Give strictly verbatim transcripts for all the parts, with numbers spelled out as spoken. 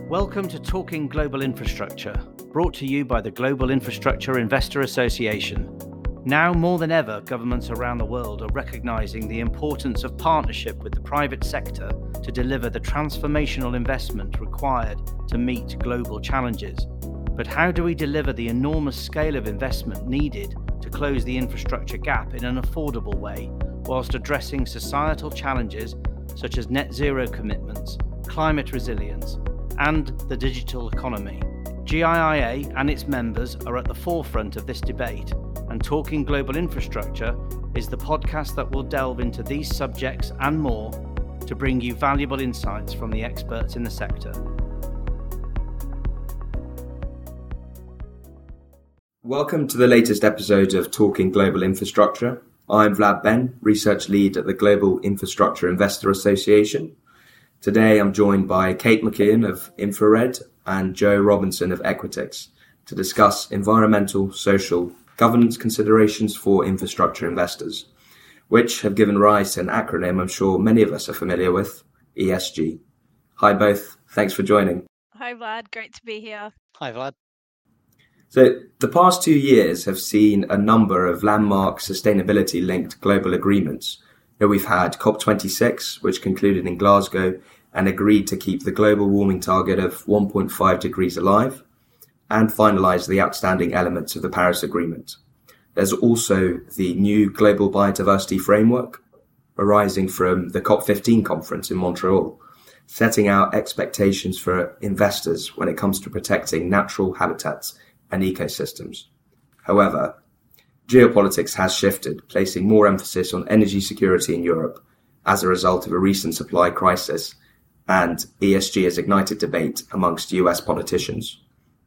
Welcome to Talking Global Infrastructure, brought to you by the Global Infrastructure Investor Association. Now more than ever, governments around the world are recognising the importance of partnership with the private sector to deliver the transformational investment required to meet global challenges. But how do we deliver the enormous scale of investment needed to close the infrastructure gap in an affordable way, whilst addressing societal challenges such as net zero commitments, climate resilience, and the digital economy? G I I A and its members are at the forefront of this debate, and Talking Global Infrastructure is the podcast that will delve into these subjects and more to bring you valuable insights from the experts in the sector. Welcome to the latest episode of Talking Global Infrastructure. I'm Vlad Ben, Research Lead at the Global Infrastructure Investor Association. Today I'm joined by Kate McKeon of InfraRed and Joe Robinson of Equitix to discuss environmental, social, governance considerations for infrastructure investors, which have given rise to an acronym I'm sure many of us are familiar with, E S G. Hi both, thanks for joining. Hi Vlad, great to be here. Hi Vlad. So the past two years have seen a number of landmark sustainability-linked global agreements. Here we've had COP twenty-six, which concluded in Glasgow and agreed to keep the global warming target of one point five degrees alive and finalised the outstanding elements of the Paris Agreement. There's also the new Global Biodiversity Framework arising from the COP fifteen conference in Montreal, setting out expectations for investors when it comes to protecting natural habitats and ecosystems. However, geopolitics has shifted, placing more emphasis on energy security in Europe as a result of a recent supply crisis, and E S G has ignited debate amongst U S politicians.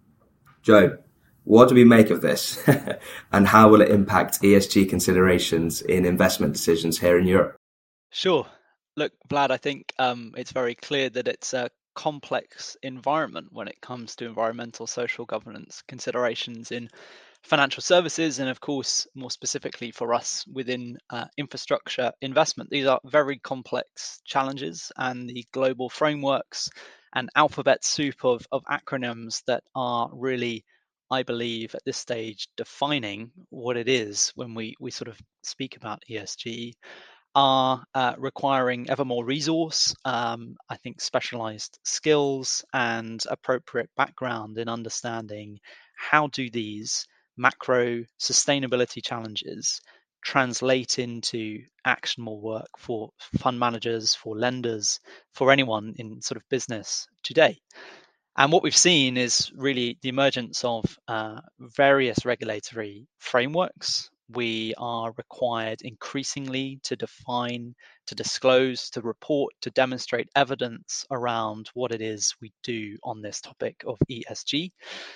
Joe, what do we make of this, and how will it impact E S G considerations in investment decisions here in Europe? Sure. Look, Vlad, I think um, it's very clear that it's a complex environment when it comes to environmental, social governance considerations in financial services, and of course, more specifically for us within uh, infrastructure investment. These are very complex challenges, and the global frameworks and alphabet soup of, of acronyms that are really, I believe, at this stage defining what it is when we, we sort of speak about E S G are uh, requiring ever more resource, um, I think specialized skills and appropriate background in understanding how do these macro sustainability challenges translate into actionable work for fund managers, for lenders, for anyone in sort of business today. And what we've seen is really the emergence of uh, various regulatory frameworks. We are required increasingly to define, to disclose, to report, to demonstrate evidence around what it is we do on this topic of E S G.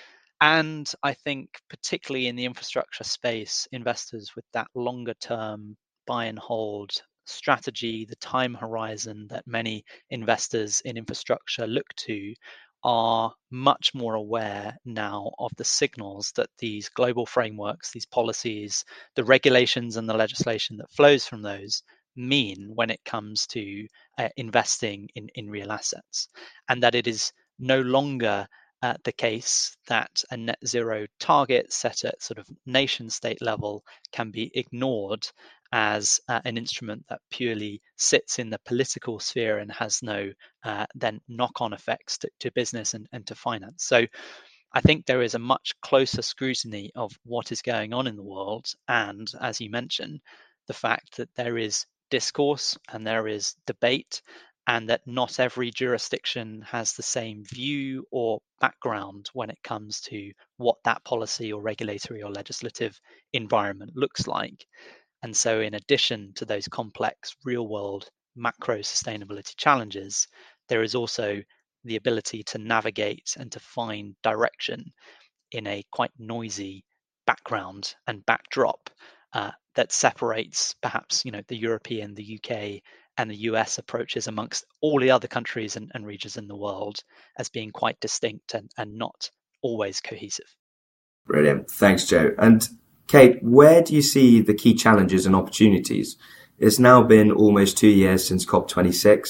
And I think particularly in the infrastructure space, investors with that longer term buy and hold strategy, the time horizon that many investors in infrastructure look to, are much more aware now of the signals that these global frameworks, these policies, the regulations and the legislation that flows from those mean when it comes to uh, investing in, in real assets. And that it is no longer uh, the case that a net zero target set at sort of nation state level can be ignored as uh, an instrument that purely sits in the political sphere and has no uh, then knock-on effects to, to business and, and to finance. So I think there is a much closer scrutiny of what is going on in the world. And as you mentioned, the fact that there is discourse and there is debate, and that not every jurisdiction has the same view or background when it comes to what that policy or regulatory or legislative environment looks like. And so in addition to those complex real-world macro sustainability challenges, there is also the ability to navigate and to find direction in a quite noisy background and backdrop uh, that separates perhaps, you know, the European, the U K, and the U S approaches amongst all the other countries and, and regions in the world as being quite distinct and, and not always cohesive. Brilliant. Thanks, Joe. And Kate, where do you see the key challenges and opportunities? It's now been almost two years since COP twenty-six.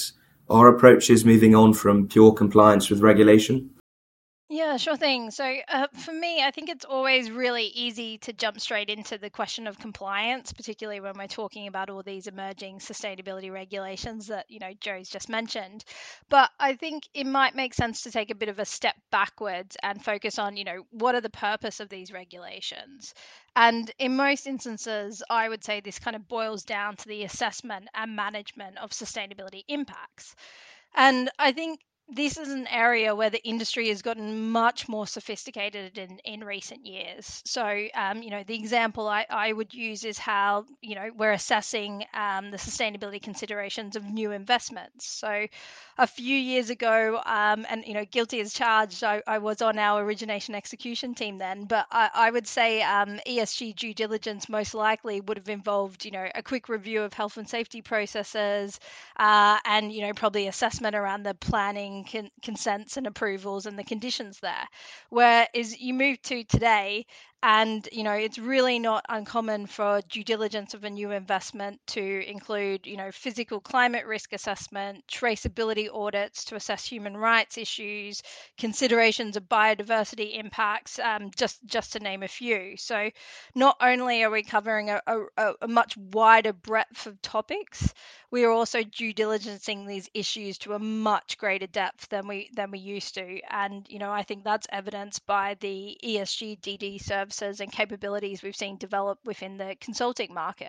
Are approaches moving on from pure compliance with regulation? Yeah, sure thing. So, uh, for me, I think it's always really easy to jump straight into the question of compliance, particularly when we're talking about all these emerging sustainability regulations that, you know, Joe's just mentioned. But I think it might make sense to take a bit of a step backwards and focus on, you know, what are the purpose of these regulations? And in most instances, I would say this kind of boils down to the assessment and management of sustainability impacts. And I think this is an area where the industry has gotten much more sophisticated in, in recent years. So, um, you know, the example I, I would use is how, you know, we're assessing um, the sustainability considerations of new investments. So, a few years ago, um, and, you know, guilty as charged, I, I was on our origination execution team then, but I, I would say um, E S G due diligence most likely would have involved, you know, a quick review of health and safety processes, uh, and you know probably assessment around the planning con- consents and approvals and the conditions there. Whereas you move to today, and you know it's really not uncommon for due diligence of a new investment to include you know physical climate risk assessment, traceability audits to assess human rights issues, considerations of biodiversity impacts, um, just just to name a few. So not only are we covering a, a, a much wider breadth of topics, we are also due diligencing these issues to a much greater depth than we than we used to. And you know, I think that's evidenced by the E S G D D services and capabilities we've seen develop within the consulting market.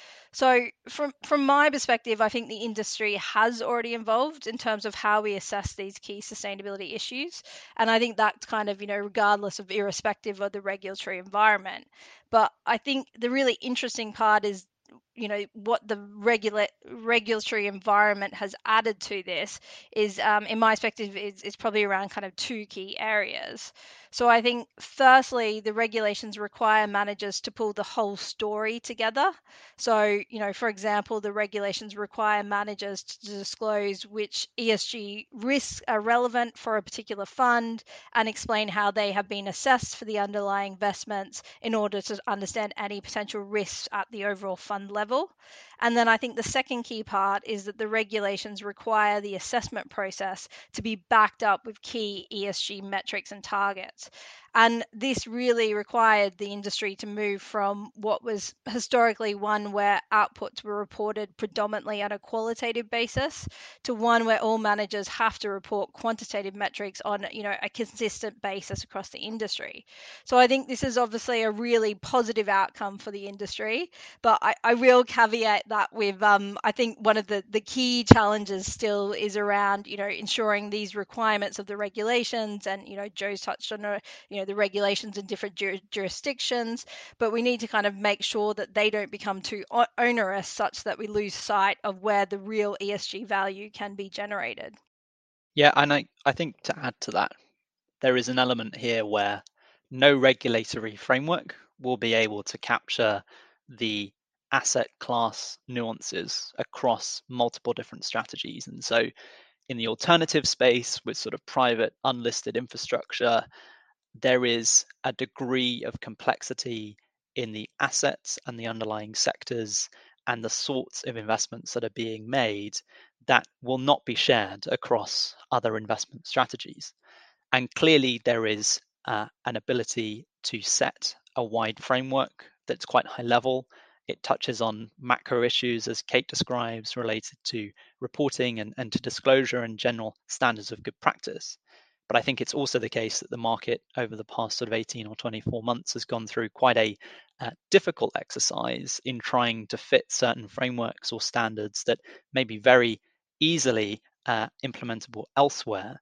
So from from my perspective, I think the industry has already evolved in terms of how we assess these key sustainability issues. And I think that's kind of, you know, regardless of irrespective of the regulatory environment. But I think the really interesting part is you know what the regula- regulatory environment has added to this is um, in my perspective is, is probably around kind of two key areas. So I think firstly the regulations require managers to pull the whole story together. So you know for example the regulations require managers to disclose which E S G risks are relevant for a particular fund and explain how they have been assessed for the underlying investments in order to understand any potential risks at the overall fund level. And then I think the second key part is that the regulations require the assessment process to be backed up with key E S G metrics and targets. And this really required the industry to move from what was historically one where outputs were reported predominantly on a qualitative basis to one where all managers have to report quantitative metrics on, you know, a consistent basis across the industry. So I think this is obviously a really positive outcome for the industry, but I, I will caveat that with um, I think one of the, the key challenges still is around, you know, ensuring these requirements of the regulations, and, you know, Joe's touched on, uh, you know, the regulations in different jur- jurisdictions, but we need to kind of make sure that they don't become too onerous such that we lose sight of where the real E S G value can be generated. Yeah, and I, I think to add to that, there is an element here where no regulatory framework will be able to capture the asset class nuances across multiple different strategies. And so in the alternative space with sort of private unlisted infrastructure, there is a degree of complexity in the assets and the underlying sectors and the sorts of investments that are being made that will not be shared across other investment strategies. And clearly, there is uh, an ability to set a wide framework that's quite high level. It touches on macro issues, as Kate describes, related to reporting and, and to disclosure and general standards of good practice. But I think it's also the case that the market over the past sort of eighteen or twenty-four months has gone through quite a uh, difficult exercise in trying to fit certain frameworks or standards that may be very easily uh, implementable elsewhere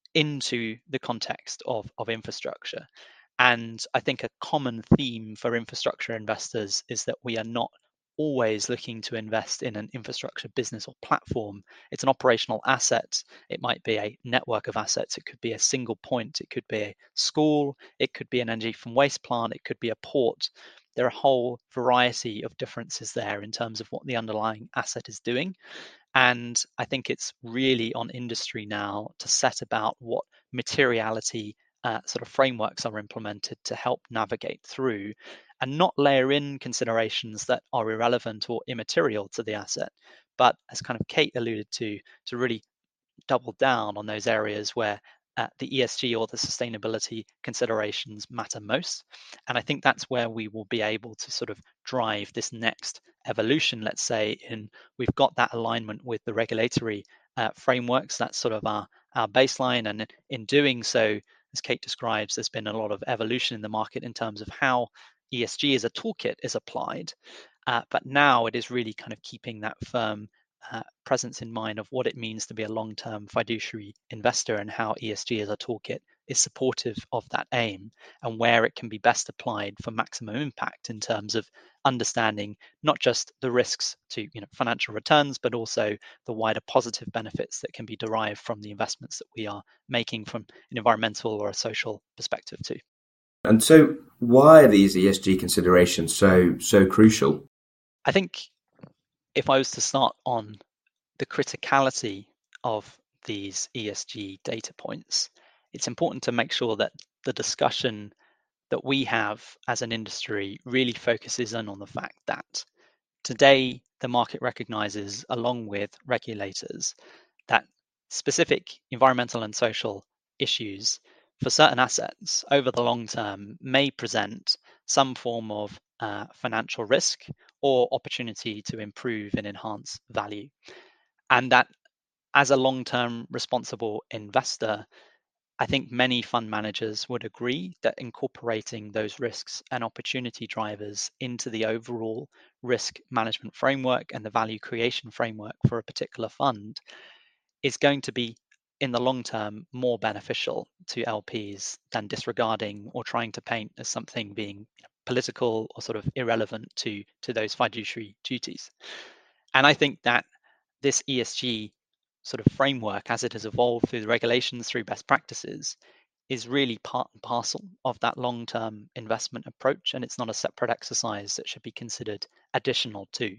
into the context of, of infrastructure. And I think a common theme for infrastructure investors is that we are not always looking to invest in an infrastructure business or platform. It's an operational asset. It might be a network of assets. It could be a single point. It could be a school. It could be an energy from waste plant. It could be a port. There are a whole variety of differences there in terms of what the underlying asset is doing. And I think it's really on industry now to set about what materiality uh, sort of frameworks are implemented to help navigate through and not layer in considerations that are irrelevant or immaterial to the asset, but as kind of Kate alluded to, to really double down on those areas where uh, the E S G or the sustainability considerations matter most. And I think that's where we will be able to sort of drive this next evolution, let's say, in we've got that alignment with the regulatory uh, frameworks. That's sort of our, our baseline. And in doing so, as Kate describes, there's been a lot of evolution in the market in terms of how E S G as a toolkit is applied. Uh, but now it is really kind of keeping that firm uh, presence in mind of what it means to be a long-term fiduciary investor and how E S G as a toolkit is supportive of that aim and where it can be best applied for maximum impact in terms of understanding not just the risks to you know financial returns, but also the wider positive benefits that can be derived from the investments that we are making from an environmental or a social perspective too. And so why are these E S G considerations so so crucial? I think if I was to start on the criticality of these E S G data points, it's important to make sure that the discussion that we have as an industry really focuses in on the fact that today the market recognizes, along with regulators, that specific environmental and social issues for certain assets over the long term may present some form of uh, financial risk or opportunity to improve and enhance value. And that as a long-term responsible investor, I think many fund managers would agree that incorporating those risks and opportunity drivers into the overall risk management framework and the value creation framework for a particular fund is going to be, in the long term, more beneficial to L Ps than disregarding or trying to paint as something being political or sort of irrelevant to, to those fiduciary duties. And I think that this E S G sort of framework, as it has evolved through the regulations, through best practices, is really part and parcel of that long-term investment approach, and it's not a separate exercise that should be considered additional to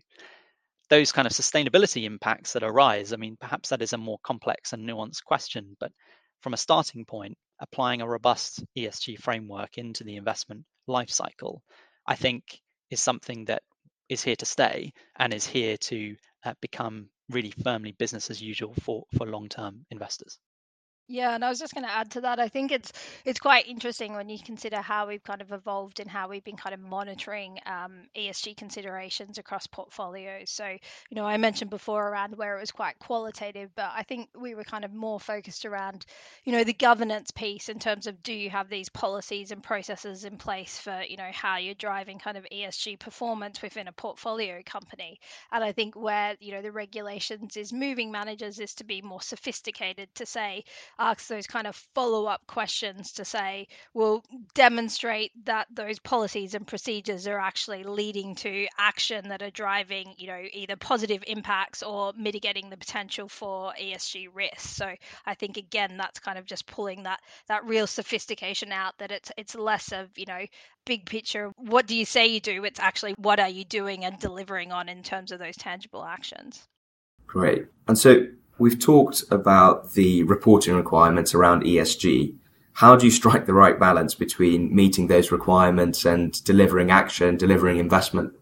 those kind of sustainability impacts that arise. I mean, perhaps that is a more complex and nuanced question, but from a starting point, applying a robust E S G framework into the investment life cycle, I think is something that is here to stay and is here to uh, become really firmly business as usual for, for long-term investors. Yeah, and I was just going to add to that. I think it's it's quite interesting when you consider how we've kind of evolved and how we've been kind of monitoring um, E S G considerations across portfolios. So, you know, I mentioned before around where it was quite qualitative, but I think we were kind of more focused around, you know, the governance piece in terms of do you have these policies and processes in place for, you know, how you're driving kind of E S G performance within a portfolio company. And I think where, you know, the regulations is moving managers is to be more sophisticated to say, ask those kind of follow-up questions to say, well, demonstrate that those policies and procedures are actually leading to action that are driving, you know, either positive impacts or mitigating the potential for E S G risks. So I think again, that's kind of just pulling that that real sophistication out, that it's it's less of, you know, big picture, what do you say you do? It's actually what are you doing and delivering on in terms of those tangible actions. Great. And so we've talked about the reporting requirements around E S G. How do you strike the right balance between meeting those requirements and delivering action, delivering investment?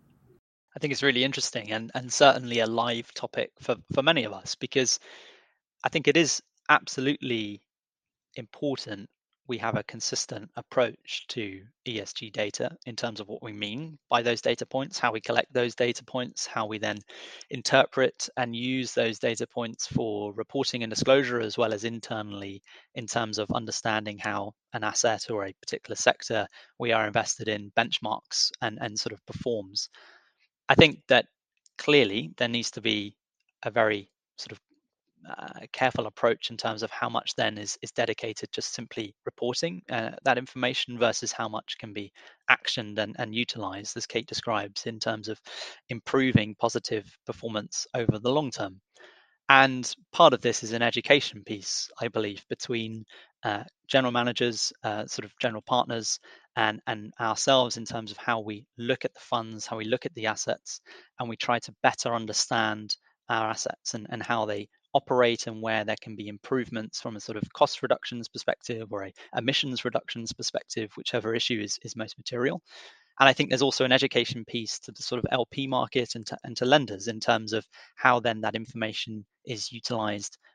I think it's really interesting and, and certainly a live topic for, for many of us, because I think it is absolutely important we have a consistent approach to E S G data in terms of what we mean by those data points, how we collect those data points, how we then interpret and use those data points for reporting and disclosure, as well as internally in terms of understanding how an asset or a particular sector we are invested in benchmarks and, and sort of performs. I think that clearly there needs to be a very sort of Uh, careful approach in terms of how much then is is dedicated just simply reporting uh, that information versus how much can be actioned and, and utilized, as Kate describes, in terms of improving positive performance over the long term. And part of this is an education piece, I believe, between uh, general managers, uh, sort of general partners, and, and ourselves in terms of how we look at the funds, how we look at the assets, and we try to better understand our assets and, and how they operate and where there can be improvements from a sort of cost reductions perspective or a emissions reductions perspective, whichever issue is, is most material. And I think there's also an education piece to the sort of L P market and to, and to lenders in terms of how then that information is utilized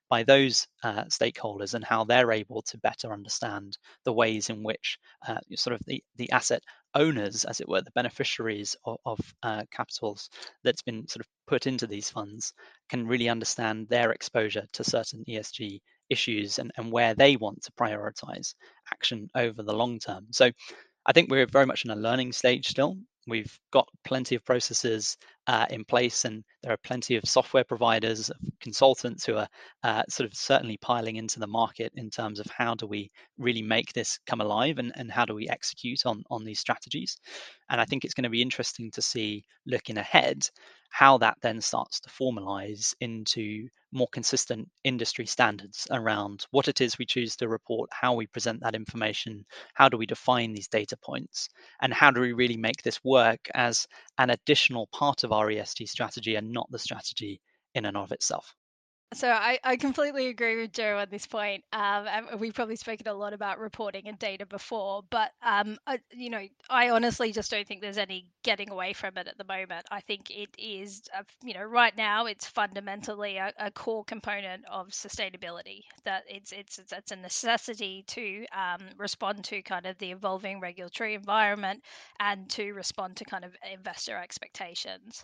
by those uh, stakeholders and how they're able to better understand the ways in which uh, sort of the, the asset owners, as it were, the beneficiaries of, of uh, capitals that's been sort of put into these funds, can really understand their exposure to certain E S G issues and, and where they want to prioritize action over the long term. So I think we're very much in a learning stage still. We've got plenty of processes uh, in place, and there are plenty of software providers, consultants who are uh, sort of certainly piling into the market in terms of how do we really make this come alive, and, and how do we execute on, on these strategies. And I think it's going to be interesting to see, looking ahead, how that then starts to formalize into more consistent industry standards around what it is we choose to report, how we present that information, how do we define these data points, and how do we really make this work as an additional part of our E S G strategy and not the strategy in and of itself. So I, I completely agree with Joe on this point. Um, and we've probably spoken a lot about reporting and data before, but um, I, you know, I honestly just don't think there's any getting away from it at the moment. I think it is, uh, you know, right now it's fundamentally a, a core component of sustainability. That it's it's it's, it's a necessity to um, respond to kind of the evolving regulatory environment and to respond to kind of investor expectations.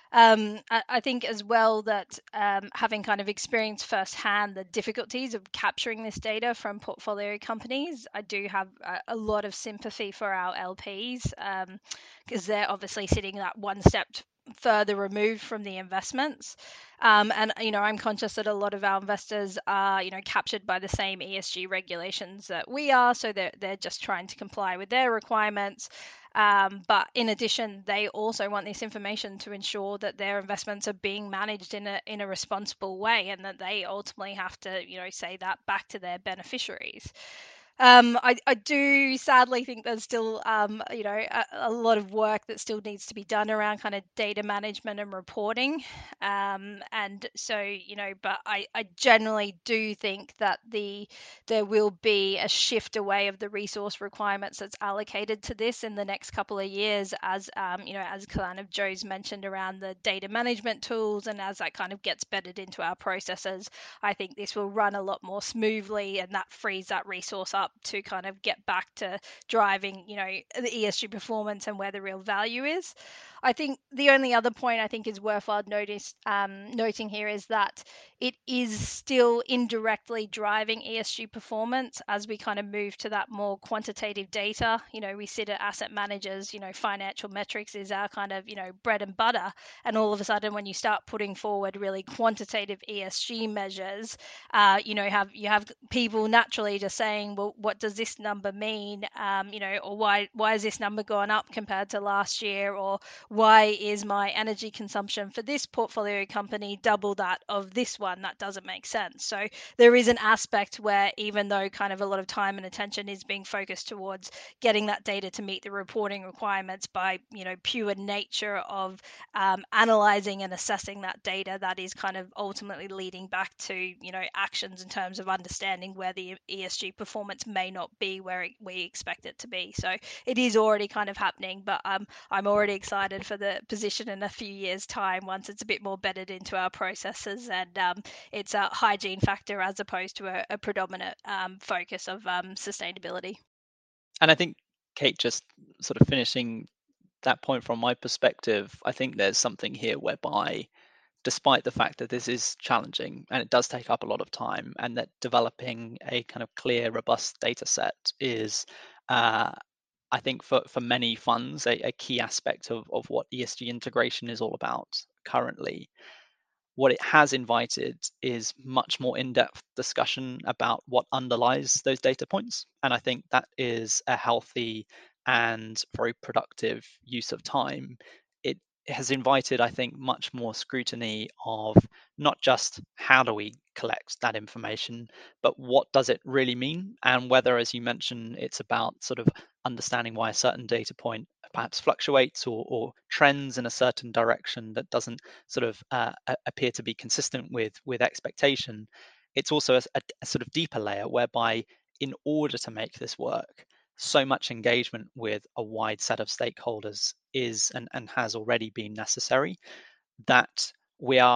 Um, I, I think as well that um, having kind of experienced firsthand the difficulties of capturing this data from portfolio companies, I do have a, a lot of sympathy for our L Ps because um, they're obviously sitting that one step further removed from the investments. Um, and, you know, I'm conscious that a lot of our investors are, you know, captured by the same E S G regulations that we are. So they're, they're just trying to comply with their requirements. Um, but in addition, they also want this information to ensure that their investments are being managed in a in a responsible way, and that they ultimately have to, you know, say that back to their beneficiaries. Um, I, I do sadly think there's still, um, you know, a, a lot of work that still needs to be done around kind of data management and reporting. Um, and so, you know, but I, I generally do think that the there will be a shift away of the resource requirements that's allocated to this in the next couple of years, as um, you know, as kind of Joe's mentioned around the data management tools, and as that kind of gets bedded into our processes, I think this will run a lot more smoothly, and that frees that resource up to kind of get back to driving, you know, the E S G performance and where the real value is. I think the only other point I think is worthwhile notice, um, noting here is that it is still indirectly driving E S G performance as we kind of move to that more quantitative data. You know, we sit at asset managers, you know, financial metrics is our kind of, you know, bread and butter. And all of a sudden, when you start putting forward really quantitative E S G measures, uh, you know, have you have people naturally just saying, well, what does this number mean? Um, you know, or why why is this number gone up compared to last year? Or why is my energy consumption for this portfolio company double that of this one? That doesn't make sense. So there is an aspect where, even though kind of a lot of time and attention is being focused towards getting that data to meet the reporting requirements by, you know, pure nature of um, analyzing and assessing that data, that is kind of ultimately leading back to, you know, actions in terms of understanding where the E S G performance may not be where it, we expect it to be. So it is already kind of happening, but um, I'm already excited for the position in a few years' time once it's a bit more bedded into our processes, and um, it's a hygiene factor as opposed to a, a predominant um, focus of um, sustainability. And I think, Kate, just sort of finishing that point from my perspective, I think there's something here whereby, despite the fact that this is challenging and it does take up a lot of time, and that developing a kind of clear, robust data set is, uh, I think, for, for many funds, a, a key aspect of, of what E S G integration is all about currently. What it has invited is much more in-depth discussion about what underlies those data points. And I think that is a healthy and very productive use of time. It has invited, I think, much more scrutiny of not just how do we collect that information, but what does it really mean? And whether, as you mentioned, it's about sort of understanding why a certain data point perhaps fluctuates or, or trends in a certain direction that doesn't sort of uh, appear to be consistent with with expectation. It's also a, a, a sort of deeper layer whereby, in order to make this work, so much engagement with a wide set of stakeholders is and, and has already been necessary, that we are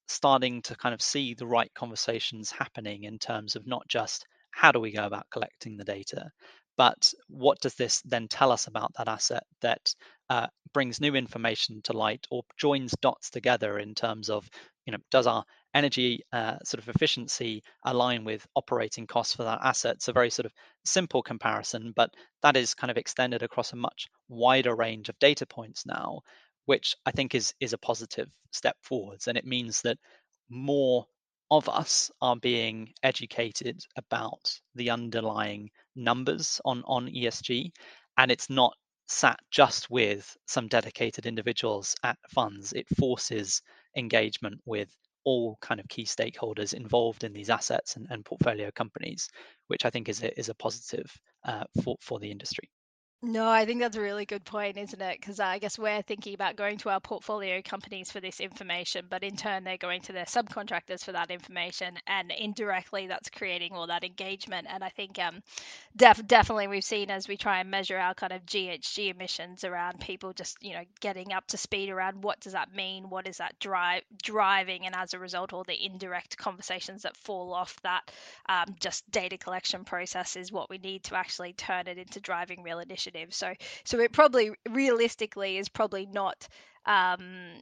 starting to kind of see the right conversations happening in terms of not just how do we go about collecting the data, but what does this then tell us about that asset that uh, brings new information to light or joins dots together in terms of, you know, does our energy uh, sort of efficiency align with operating costs for that asset? It's a very sort of simple comparison, but that is kind of extended across a much wider range of data points now, which I think is is a positive step forwards. And it means that more of us are being educated about the underlying numbers on, on E S G. And it's not sat just with some dedicated individuals at funds. It forces engagement with all kind of key stakeholders involved in these assets and, and portfolio companies, which I think is a, is a positive uh, for, for the industry. No, I think that's a really good point, isn't it? Because I guess we're thinking about going to our portfolio companies for this information, but in turn, they're going to their subcontractors for that information, and indirectly, that's creating all that engagement. And I think um, def- definitely we've seen as we try and measure our kind of G H G emissions around people just, you know, getting up to speed around what does that mean, what is that drive driving, and as a result, all the indirect conversations that fall off that um, just data collection process is what we need to actually turn it into driving real initiatives. So, so it probably realistically is probably not um,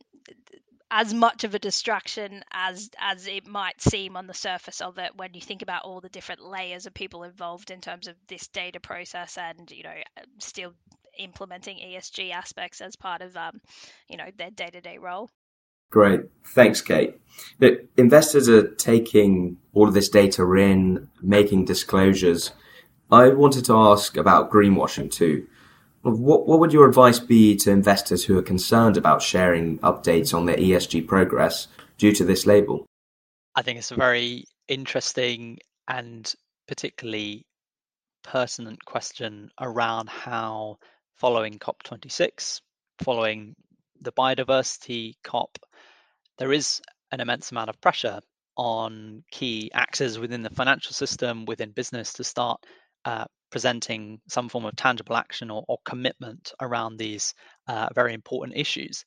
as much of a distraction as as it might seem on the surface of it when you think about all the different layers of people involved in terms of this data process, and you know, still implementing E S G aspects as part of um, you know, their day-to-day role. Great. Thanks, Kate. Look, investors are taking all of this data in, making disclosures. I wanted to ask about greenwashing too. What, what would your advice be to investors who are concerned about sharing updates on their E S G progress due to this label? I think it's a very interesting and particularly pertinent question around how, following COP twenty-six, following the biodiversity COP, there is an immense amount of pressure on key actors within the financial system, within business, to start uh, presenting some form of tangible action or, or commitment around these uh, very important issues.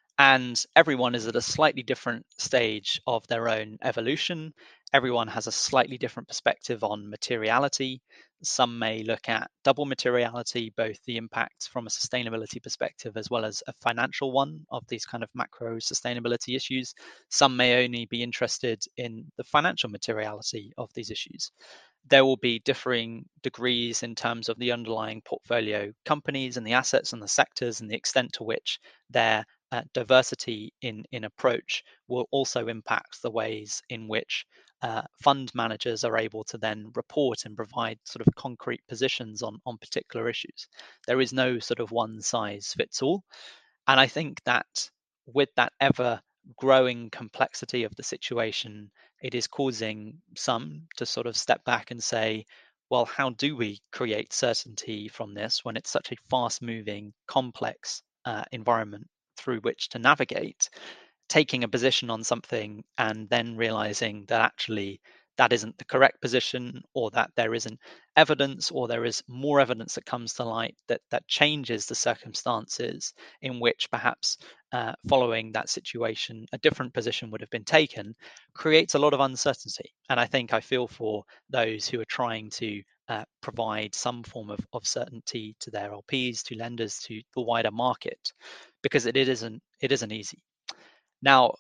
And everyone is at a slightly different stage of their own evolution. Everyone has a slightly different perspective on materiality. Some may look at double materiality, both the impacts from a sustainability perspective as well as a financial one of these kind of macro sustainability issues. Some may only be interested in the financial materiality of these issues. There will be differing degrees in terms of the underlying portfolio companies and the assets and the sectors and the extent to which their uh, diversity in, in approach will also impact the ways in which uh, fund managers are able to then report and provide sort of concrete positions on, on particular issues. There is no sort of one size fits all. And I think that with that ever growing complexity of the situation, it is causing some to sort of step back and say, well, how do we create certainty from this when it's such a fast moving, complex uh, environment through which to navigate? Taking a position on something and then realizing that actually that isn't the correct position, or that there isn't evidence, or there is more evidence that comes to light that that changes the circumstances in which perhaps uh, following that situation a different position would have been taken, creates a lot of uncertainty. And I think I feel for those who are trying to uh, provide some form of, of certainty to their L Ps, to lenders, to the wider market, because it, it isn't it isn't easy. Now,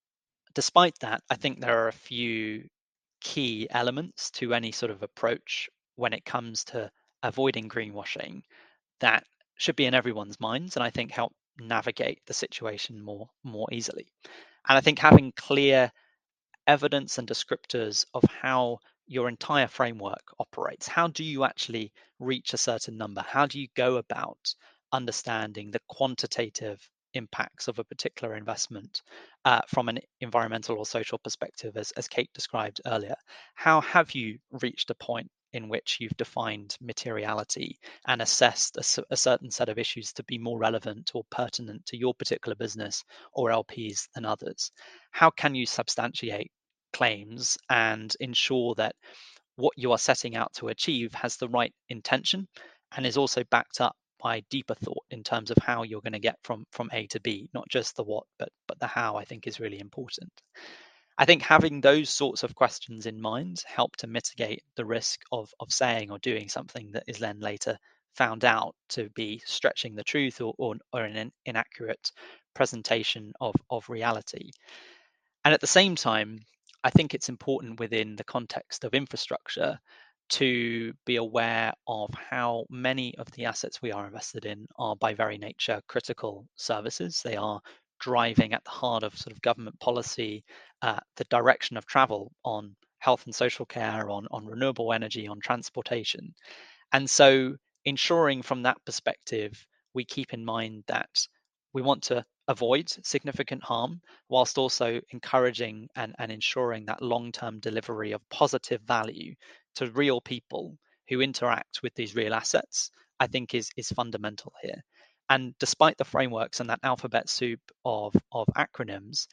despite that, I think there are a few key elements to any sort of approach when it comes to avoiding greenwashing that should be in everyone's minds, and I think help navigate the situation more more easily. And I think having clear evidence and descriptors of how your entire framework operates. How do you actually reach a certain number? How do you go about understanding the quantitative impacts of a particular investment uh, from an environmental or social perspective, as, as Kate described earlier? How have you reached a point in which you've defined materiality and assessed a, a certain set of issues to be more relevant or pertinent to your particular business or L Ps than others? How can you substantiate claims and ensure that what you are setting out to achieve has the right intention and is also backed up by deeper thought in terms of how you're going to get from from A to B, not just the what, but but the how, I think is really important. I think having those sorts of questions in mind help to mitigate the risk of of saying or doing something that is then later found out to be stretching the truth or, or, or an inaccurate presentation of, of reality. And at the same time, I think it's important within the context of infrastructure to be aware of how many of the assets we are invested in are by very nature critical services. They are driving at the heart of sort of government policy, uh, the direction of travel on health and social care, on, on renewable energy, on transportation. And so ensuring from that perspective, we keep in mind that we want to avoid significant harm whilst also encouraging and, and ensuring that long-term delivery of positive value to real people who interact with these real assets, I think is, is fundamental here. And despite the frameworks and that alphabet soup of, of acronyms,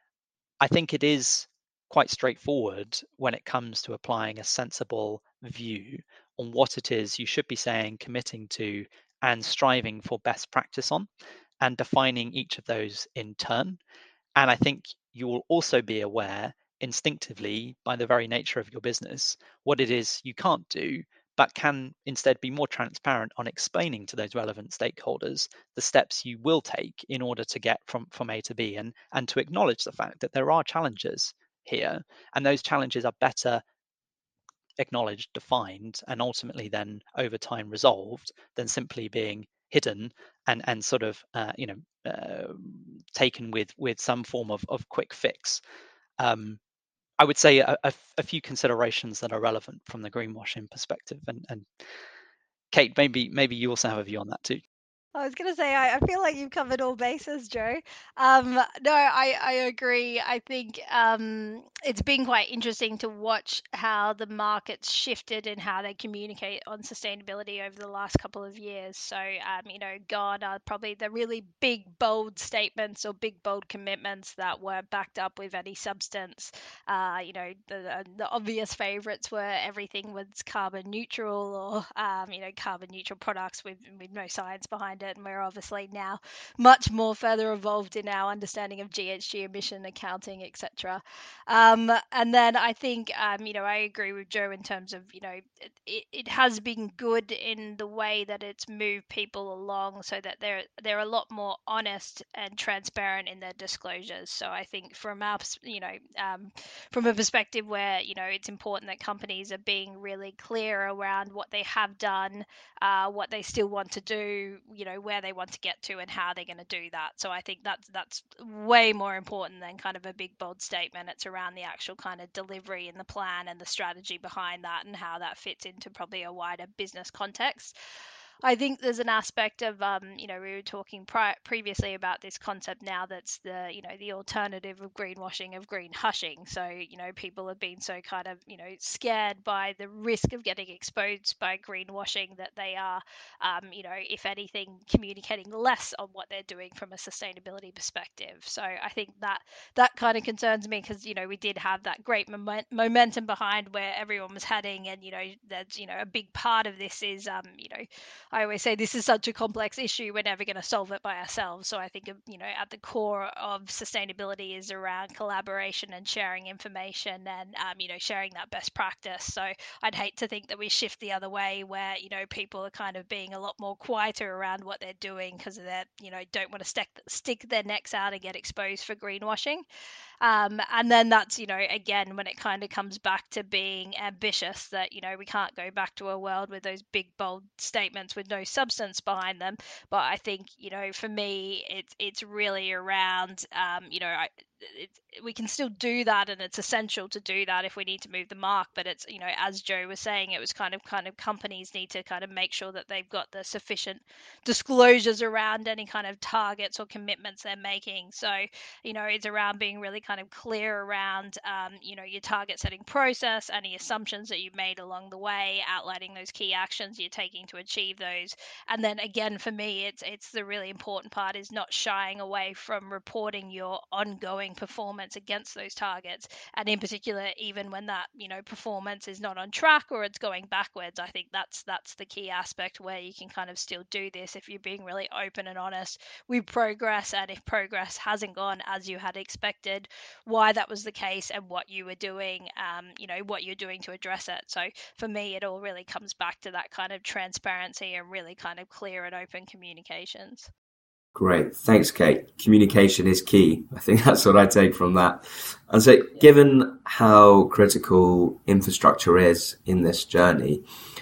I think it is quite straightforward when it comes to applying a sensible view on what it is you should be saying, committing to, and striving for best practice on, and defining each of those in turn. And I think you will also be aware instinctively, by the very nature of your business, what it is you can't do, but can instead be more transparent on explaining to those relevant stakeholders the steps you will take in order to get from, from A to B, and, and to acknowledge the fact that there are challenges here, and those challenges are better acknowledged, defined, and ultimately then over time resolved than simply being hidden and and sort of uh, you know uh, taken with with some form of, of quick fix. Um, I would say a, a, a few considerations that are relevant from the greenwashing perspective, and, and Kate, maybe maybe you also have a view on that too. I was going to say, I, I feel like you've covered all bases, Joe. Um, no, I, I agree. I think um, it's been quite interesting to watch how the market's shifted and how they communicate on sustainability over the last couple of years. So, um, you know, gone are probably the really big, bold statements or big, bold commitments that were backed up with any substance. Uh, you know, the, the obvious favorites were everything was carbon neutral or, um, you know, carbon neutral products with, with no science behind it. And we're obviously now much more further evolved in our understanding of G H G emission accounting, et cetera. Um, and then I think, um, you know, I agree with Joe in terms of, you know, it, it has been good in the way that it's moved people along so that they're they're a lot more honest and transparent in their disclosures. So I think from our, you know, um, from a perspective where, you know, it's important that companies are being really clear around what they have done, uh, what they still want to do, you know, where they want to get to and how they're going to do that. So I think that's that's way more important than kind of a big bold statement. It's around the actual kind of delivery and the plan and the strategy behind that and how that fits into probably a wider business context. I think there's an aspect of, um, you know, we were talking pri- previously about this concept now that's the, you know, the alternative of greenwashing, of green hushing. So, you know, people have been so kind of, you know, scared by the risk of getting exposed by greenwashing that they are, um, you know, if anything, communicating less on what they're doing from a sustainability perspective. So I think that that kind of concerns me because, you know, we did have that great moment- momentum behind where everyone was heading. And, you know, that's, you know, a big part of this is, um, you know, I always say this is such a complex issue, we're never going to solve it by ourselves. So I think, you know, at the core of sustainability is around collaboration and sharing information and, um, you know, sharing that best practice. So I'd hate to think that we shift the other way where, you know, people are kind of being a lot more quieter around what they're doing because they, you know, don't want to stick, stick their necks out and get exposed for greenwashing. Um, and then that's, you know, again, when it kind of comes back to being ambitious, that, you know, we can't go back to a world with those big, bold statements with no substance behind them. But I think, you know, for me, it's it's really around, um, you know, I, it, we can still do that, and it's essential to do that if we need to move the mark. But it's, you know, as Joe was saying, it was kind of kind of companies need to kind of make sure that they've got the sufficient disclosures around any kind of targets or commitments they're making. So, you know, it's around being really kind of clear around, um, you know, your target setting process, any assumptions that you've made along the way, outlining those key actions you're taking to achieve those. And then again, for me, it's it's the really important part is not shying away from reporting your ongoing performance against those targets. And in particular, even when that, you know, performance is not on track or it's going backwards, I think that's that's the key aspect where you can kind of still do this if you're being really open and honest with progress, and if progress hasn't gone as you had expected, why that was the case and what you were doing, um, you know, what you're doing to address it. So for me, it all really comes back to that kind of transparency and really kind of clear and open communications. Great. Thanks, Kate. Communication is key. I think that's what I take from that. And so given how critical infrastructure is in this journey,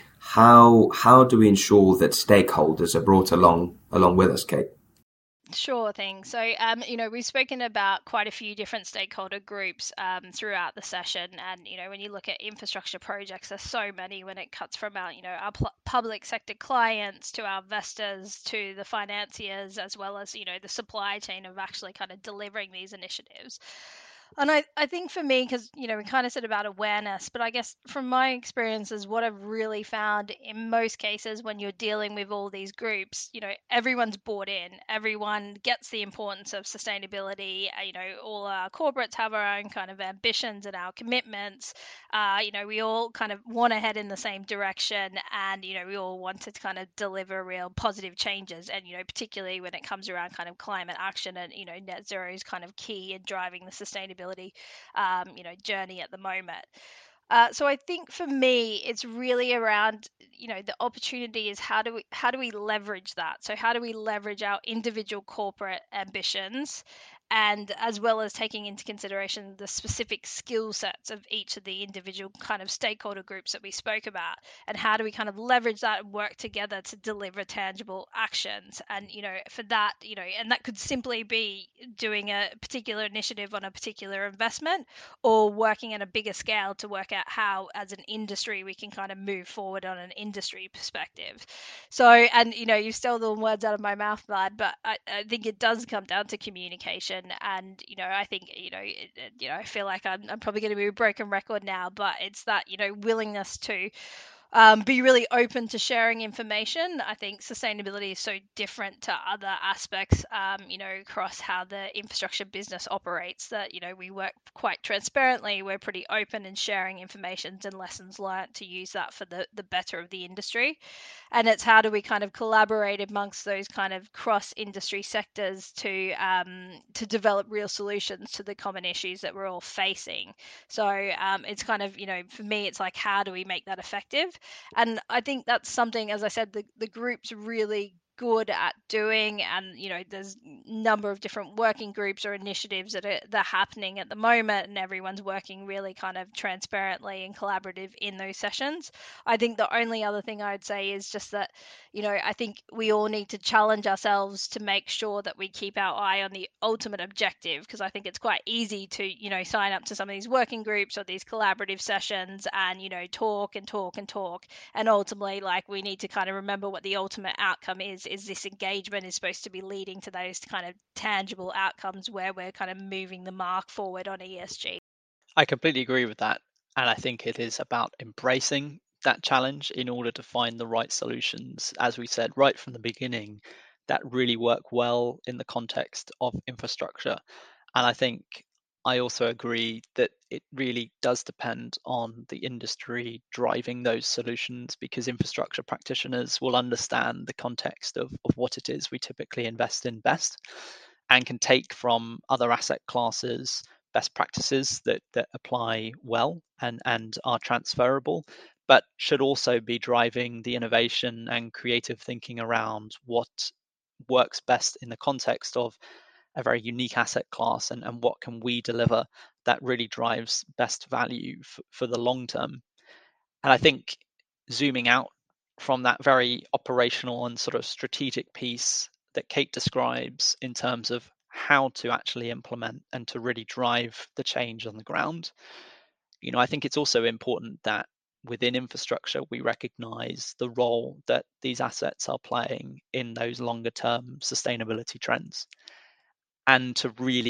how how do we ensure that stakeholders are brought along along with us, Kate? Sure thing. So, um, you know, we've spoken about quite a few different stakeholder groups um, throughout the session. And, you know, when you look at infrastructure projects, there's so many when it cuts from our, you know, our pl- public sector clients to our investors to the financiers, as well as, you know, the supply chain of actually kind of delivering these initiatives. And I, I think for me, because, you know, we kind of said about awareness, but I guess from my experiences, what I've really found in most cases when you're dealing with all these groups, you know, everyone's bought in, everyone gets the importance of sustainability. uh, You know, all our corporates have our own kind of ambitions and our commitments. Uh, you know, we all kind of want to head in the same direction, and, you know, we all want to kind of deliver real positive changes. And, you know, particularly when it comes around kind of climate action, and, you know, net zero is kind of key in driving the sustainability um, you know, journey at the moment. Uh, so I think for me, it's really around, you know, the opportunity is how do we how do we leverage that? So how do we leverage our individual corporate ambitions, and as well as taking into consideration the specific skill sets of each of the individual kind of stakeholder groups that we spoke about, and how do we kind of leverage that and work together to deliver tangible actions? And, you know, for that, you know, and that could simply be doing a particular initiative on a particular investment, or working at a bigger scale to work out how, as an industry, we can kind of move forward on an industry perspective. So, and, you know, you stole the words out of my mouth, Vlad, but I, I think it does come down to communication. And, you know, I think, you know, it, it, you know, I feel like I'm, I'm probably going to be a broken record now, but it's that, you know, willingness to um, be really open to sharing information. I think sustainability is so different to other aspects, um, you know, across how the infrastructure business operates, that, you know, we work quite transparently. We're pretty open in sharing information and lessons learned to use that for the, the better of the industry. And it's how do we kind of collaborate amongst those kind of cross industry sectors to um, to develop real solutions to the common issues that we're all facing. So um, it's kind of, you know, for me, it's like, how do we make that effective? And I think that's something, as I said, the, the group's really good at doing. And, you know, there's a number of different working groups or initiatives that are, that are happening at the moment, and everyone's working really kind of transparently and collaborative in those sessions. I think the only other thing I'd say is just that, you know, I think we all need to challenge ourselves to make sure that we keep our eye on the ultimate objective, because I think it's quite easy to, you know, sign up to some of these working groups or these collaborative sessions and, you know, talk and talk and talk. And ultimately, like, we need to kind of remember what the ultimate outcome is, is this engagement is supposed to be leading to those kind of tangible outcomes where we're kind of moving the mark forward on E S G. I completely agree with that. And I think it is about embracing that challenge in order to find the right solutions, as we said right from the beginning, that really work well in the context of infrastructure. And I think I also agree that it really does depend on the industry driving those solutions, because infrastructure practitioners will understand the context of, of what it is we typically invest in best, and can take from other asset classes best practices that, that apply well and, and are transferable, but should also be driving the innovation and creative thinking around what works best in the context of a very unique asset class, and, and what can we deliver that really drives best value f- for the long term. And I think zooming out from that very operational and sort of strategic piece that Kate describes in terms of how to actually implement and to really drive the change on the ground, you know, I think it's also important that within infrastructure we recognize the role that these assets are playing in those longer term sustainability trends, and to really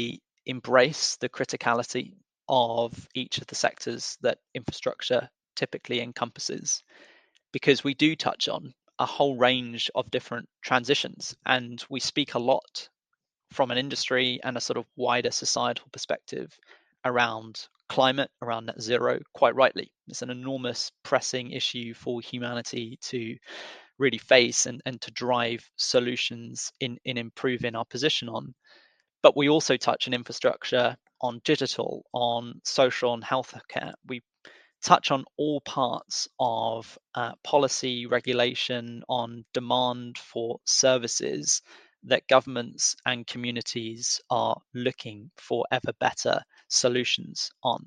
embrace the criticality of each of the sectors that infrastructure typically encompasses, because we do touch on a whole range of different transitions, and we speak a lot from an industry and a sort of wider societal perspective around climate, around net zero, quite rightly. It's an enormous pressing issue for humanity to really face and, and to drive solutions in, in improving our position on. But we also touch on infrastructure, on digital, on social and healthcare. We touch on all parts of uh, policy, regulation, on demand for services that governments and communities are looking for ever better solutions on.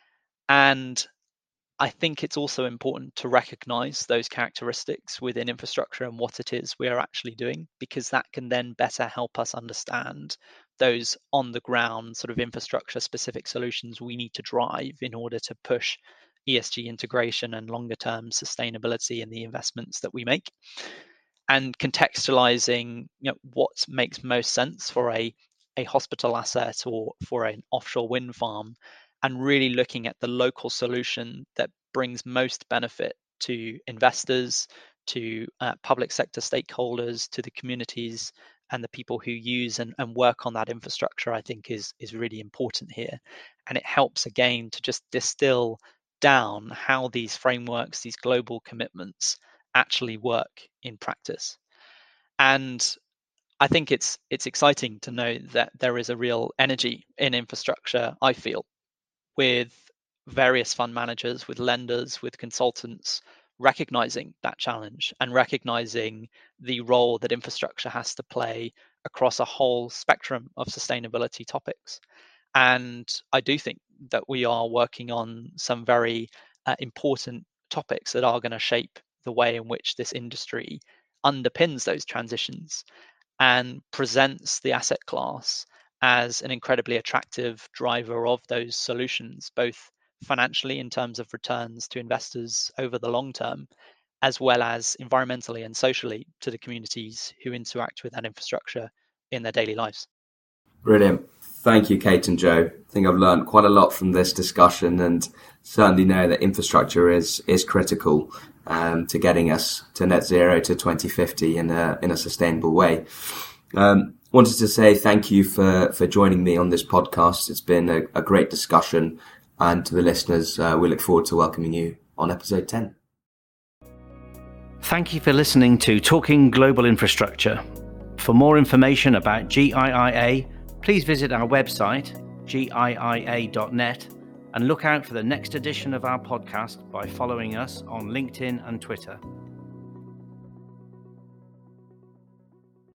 And I think it's also important to recognize those characteristics within infrastructure and what it is we are actually doing, because that can then better help us understand those on the ground sort of infrastructure specific solutions we need to drive in order to push E S G integration and longer term sustainability in the investments that we make. And contextualizing, you know, what makes most sense for a, a hospital asset or for an offshore wind farm, and really looking at the local solution that brings most benefit to investors, to uh, public sector stakeholders, to the communities and the people who use and, and work on that infrastructure, I think is, is really important here. And it helps, again, to just distill down how these frameworks, these global commitments actually work in practice. And I think it's it's exciting to know that there is a real energy in infrastructure, I feel, with various fund managers, with lenders, with consultants, recognizing that challenge and recognizing the role that infrastructure has to play across a whole spectrum of sustainability topics. And I do think that we are working on some very uh, important topics that are going to shape the way in which this industry underpins those transitions and presents the asset class as an incredibly attractive driver of those solutions, both financially in terms of returns to investors over the long term, as well as environmentally and socially to the communities who interact with that infrastructure in their daily lives. Brilliant. Thank you, Kate and Joe. I think I've learned quite a lot from this discussion, and certainly know that infrastructure is is critical um, to getting us to net zero to twenty fifty in a in a sustainable way. Um, wanted to say thank you for, for joining me on this podcast. It's been a, a great discussion, and to the listeners, uh, we look forward to welcoming you on episode ten. Thank you for listening to Talking Global Infrastructure. For more information about G I I A, please visit our website, G I I A dot net, and look out for the next edition of our podcast by following us on LinkedIn and Twitter.